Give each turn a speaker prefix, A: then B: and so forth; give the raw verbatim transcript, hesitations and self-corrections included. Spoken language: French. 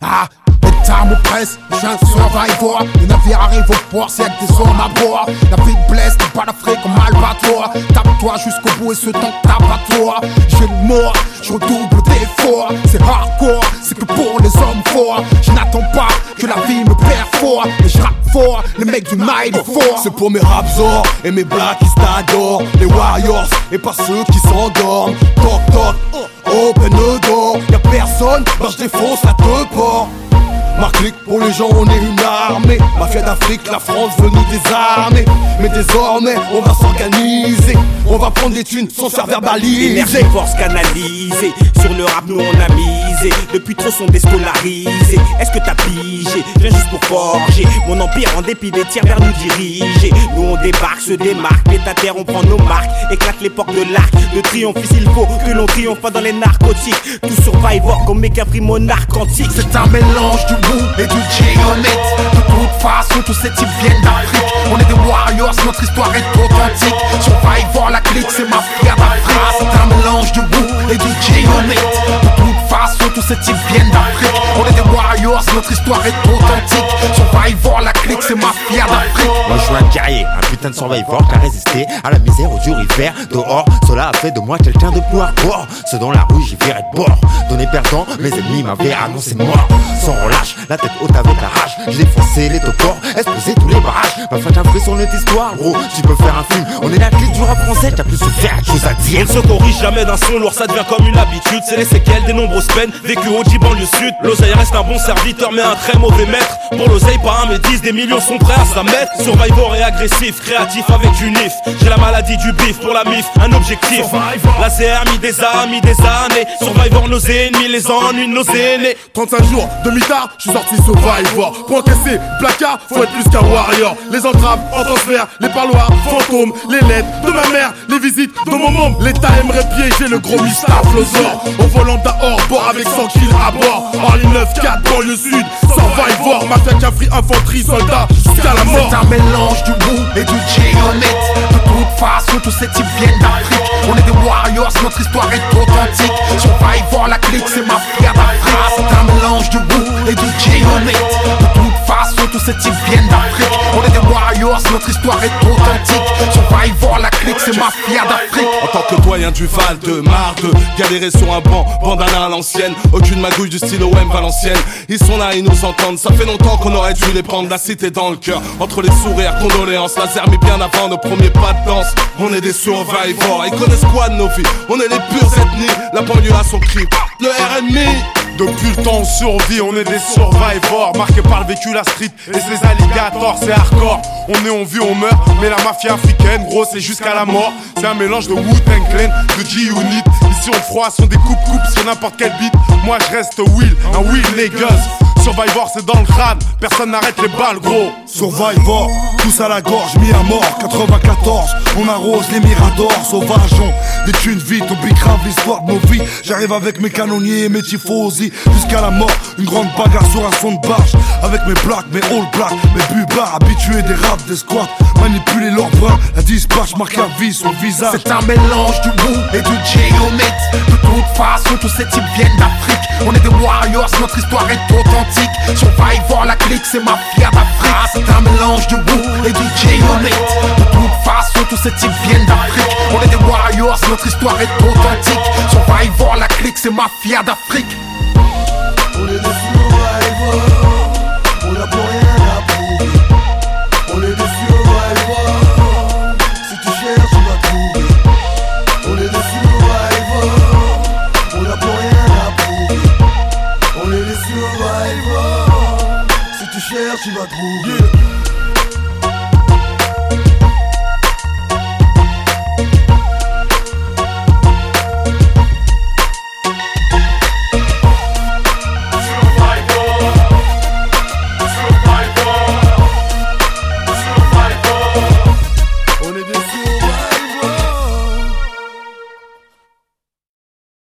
A: Ah, les armes oppressent, je suis un survivor. Les navires arrivent au port, c'est avec des hommes à bord. La vie te blesse, t'es pas d'Afrique comme Albator. Tape-toi jusqu'au bout et ce temps tape à toi. J'ai le mort, je redouble d'efforts. C'est hardcore, c'est que pour les hommes forts. Je n'attends pas que la vie me perfore. Et je rappe fort, les mecs du night est fort.
B: C'est pour mes rapsors et mes blacks qui s'adorent. Les warriors et pas ceux qui s'endorment. Toc toc, open the door. Y'a personne, bah je défonce à deux ports. Ma clique, pour les gens on est une armée. Mafia d'Afrique, la France veut nous désarmer. Mais désormais on va s'organiser. On va prendre des thunes sans se faire verbaliser.
C: Énergie, force canalisée. Sur le rap nous on a misé. Depuis trop sont déscolarisés. Est-ce que t'as pigé? Je viens juste pour forger mon empire en dépit des tirs vers nous diriger. Nous on débarque, se démarque. Pied à terre on prend nos marques. Éclate les portes de l'arc. De triomphe il faut que l'on triomphe pas dans les narcotiques. Tout survivor comme méga prix monarque antique.
A: C'est un mélange du et du géomètre. De toute façon tous ces types viennent d'Afrique. On est des warriors, notre histoire est authentique. Survivor, la clique, c'est ma fière d'Afrique. C'est un mélange de boue et du géomètre. De toute façon tous ces types viennent d'Afrique. On est des warriors, notre histoire est authentique. Survivor, la clique, c'est ma fière d'Afrique.
D: Moi je suis un guerrier, un putain de survivor qui a résisté à la misère, au dur hiver. Dehors, cela a fait de moi quelqu'un de plus hardcore. Ce dans la rue, j'y virais de bord. Donné perdant, mes ennemis m'avaient annoncé mort. Sans relâche, la tête haute avec la rage. J'ai défoncé les topors, explosé tous les barrages. Ma fête un frisson notre histoire, gros, tu peux faire un film. On est la clé du rap français, t'as plus se faire quelque chose à dire.
C: On ne se corrige jamais d'un son lourd, ça devient comme une habitude. C'est les séquelles des nombreuses peines vécues au Dji banlieue sud. L'oseille reste un bon serviteur mais un très mauvais maître. Pour l'oseille pas un mais dix, des millions sont prêts à sa mettre. Survivor et agressif, créatif avec une if. J'ai la maladie du bif pour la mif, un objectif. La C R mis des amis, des années. Survivor nos ennemis, les ennuis de nos aînés.
E: trente-cinq jours, demi-tard, je suis sorti Survivor. Pour encaisser, placard, faut être plus qu'un warrior. Les entraves en transfert, les parloirs, fantômes, les lettres de ma mère, les visites de mon môme. L'État aimerait piéger le gros Mustapha au volant d'un hors-bord avec cent kills à bord. Orly neuf quatre, banlieue sud, Survivor. Mafia Cafri, infanterie, soldat, jusqu'à la mort.
A: C'est un mélange du boue et du géomètre. De toute façon tous ces types viennent d'Afrique. On est des warriors, notre histoire est authentique. Survivor, la clique, c'est ma fière d'Afrique. C'est un mélange du boue et du géomètre. De toute façon tous ces types viennent d'Afrique. On est des warriors, notre histoire est authentique. Survivor, la clique, c'est ma fière d'Afrique.
B: En tant que doyen du Val de Marde, galérer sur un banc, bandana à l'ancienne. Aucune magouille du style O M Valenciennes. Ils sont là, ils nous entendent. Ça fait longtemps qu'on aurait dû les prendre. La cité dans le cœur, entre les sourires, condoléances. Laser mais bien avant nos premiers pas de danse. On est des survivors, ils connaissent quoi de nos vies? On est les pures ethnies, la banlieue a son cri. Le R and B.
E: Depuis le temps on survit, on est des survivors. Marqués par le vécu, la street et les alligators, c'est hardcore. On est, on vit, on meurt, mais la mafia africaine, gros, c'est jusqu'à la mort. C'est un mélange de Wu-Tang Clan, de G-Unit. Ici on froisse, on découpe, coupe sur n'importe quel beat. Moi je reste Will, un Will niggas. Survivor c'est dans le crâne, personne n'arrête les balles gros.
F: Survivor, tous à la gorge, mis à mort. Quatre-vingt-quatorze, on arrose les miradors. Sauvageons, des thunes vite, on bicrave l'histoire de nos vies. J'arrive avec mes canonniers et mes tifosi. Jusqu'à la mort, une grande bagarre sur un son de barge. Avec mes blacks, mes all blacks, mes bubards. Habitués des raps, des squats, manipuler leurs bras. La dispatch marque la vie sur le visage.
A: C'est un mélange du boue et du géomètre. De toute façon tous ces types viennent d'Afrique. On est des warriors, notre histoire est authentique. Survivor, la clique, c'est ma fière d'Afrique. C'est un mélange de boue et du géomètre. De toute façon tous ces types viennent d'Afrique. On est des warriors, notre histoire est authentique. Survivor, la clique, c'est ma fière d'Afrique.